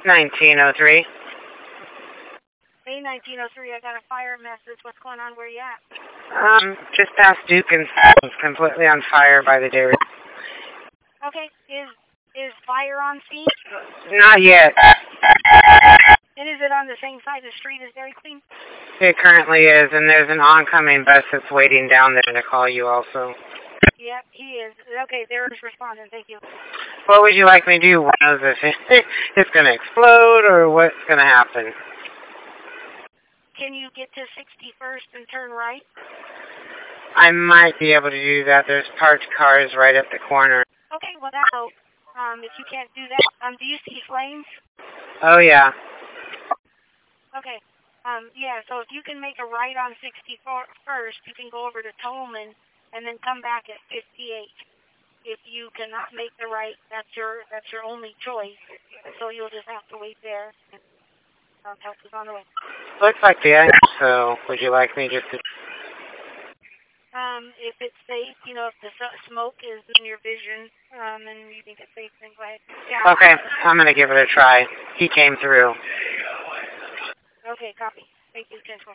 1903. Hey, 1903, I got a fire message. What's going on? Where you at? Just past Dukin's, completely on fire by the dairy. Okay, is fire on scene? Not yet. And is it on the same side of the street as Dairy Queen? It currently is, and there's an oncoming bus that's waiting down there to call you also. Yep, he is. Okay, they're just responding. Thank you. What would you like me to do? One knows if it's going to explode or what's going to happen? Can you get to 61st and turn right? I might be able to do that. There's parked cars right at the corner. Okay, well, that'll help. If you can't do that, do you see flames? Oh, yeah. Okay. Yeah, so if you can make a right on 61st, you can go over to Tolman and then come back at 58. If you cannot make the right, that's your only choice. So you'll just have to wait there. Help is on the way. Looks like the end, so would you like me just to... If it's safe, you know, if the smoke is in your vision, and you think it's safe, then go ahead. Yeah. Okay, I'm going to give it a try. He came through. Okay, copy. Thank you, 10-4.